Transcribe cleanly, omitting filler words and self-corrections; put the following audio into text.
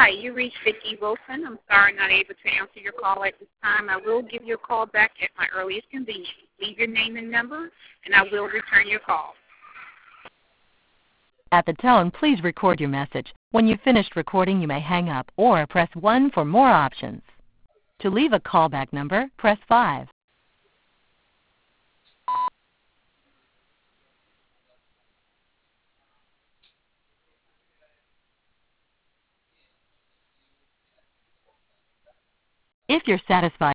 Hi, you reached Vicki Wilson. I'm sorry not able to answer your call at this time. I will give you a call back at my earliest convenience. Leave your name and number, and I will return your call. At the tone, please record your message. When you've finished recording, you may hang up or press 1 for more options. To leave a callback number, press 5. If you're satisfied